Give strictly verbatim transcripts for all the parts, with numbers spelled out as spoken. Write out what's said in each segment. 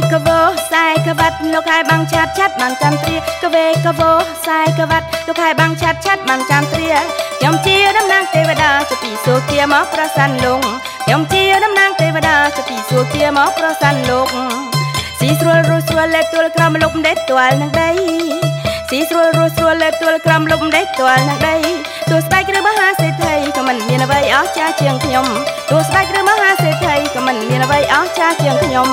កវោខ្សែក្បាត់លោកហើយបាំងឆាត់ឆាត់បានចាំត្រាកវេកវោខ្សែក្បាត់លោកហើយបាំងឆាត់ឆាត់បានចាំត្រាខ្ញុំជាតំណាងទេវតាចពីសូគាមកប្រសានលោកខ្ញុំជាតំណាងទេវតាចពីសូគាមកប្រសានលោកស៊ីស្រួលរស់ស្រួលលេបទួលក្រំលុបដេកទាល់នឹងដីស៊ីស្រួលរស់ស្រួលលេបទួលក្រំលុបដេកទាល់នឹងដីទោះស្ដេចឬមហាសេដ្ឋីក៏មិនមានអ្វីអស្ចារ្យជាងខ្ញុំទោះស្ដេចឬមហាសេដ្ឋីក៏មិនមានអ្វីអស្ចារ្យជាងខ្ញុំ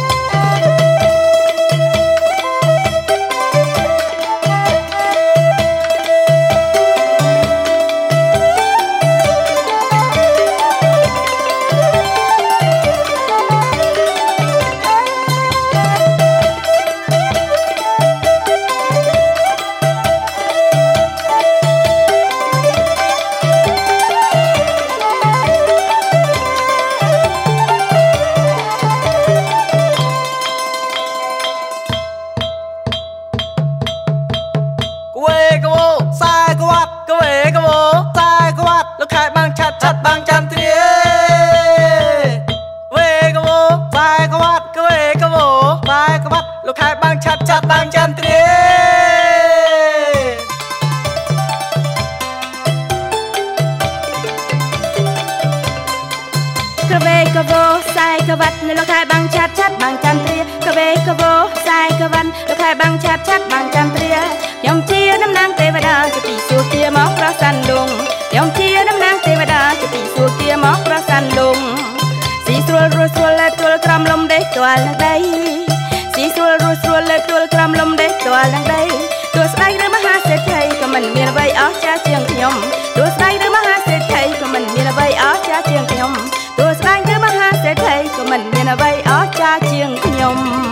កវេកវោខ្សែក្បាត់នៅលោកហើយបាំងឆាត់ឆាត់បាំងចាំត្រាកវេកវោខ្សែក្បាត់លោកហើយបាំងឆាត់ឆាត់បាំងចាំត្រាខ្ញុំជាតំណាងទេវតាចពីសូគាមកប្រសានលោកខ្ញុំជាតំណាងទេវតាចពីសូគាមកប្រសានលោកស៊ីស្រួលរស់ស្រួលលេបទួលក្រំលំដេកទាល់នឹងដីស៊ីស្រួលរស់ស្រួលលេបទួលក្រំលំដេកទាល់នឹងដីទោះស្ដេចឬមហាសេដ្ឋីក៏មិនមានអ្វីអស្ចារ្យជាងខ្ញុំទោះស្ដេចឬមហាសេដ្ឋីក៏មិនមានអ្វីអស្ចារ្យជាងខ្ញុំទោះស្ដេចឬមហាសេដ្ឋីក៏មិនមានអ្វីអស្ចារ្យជាងខ្ញុំ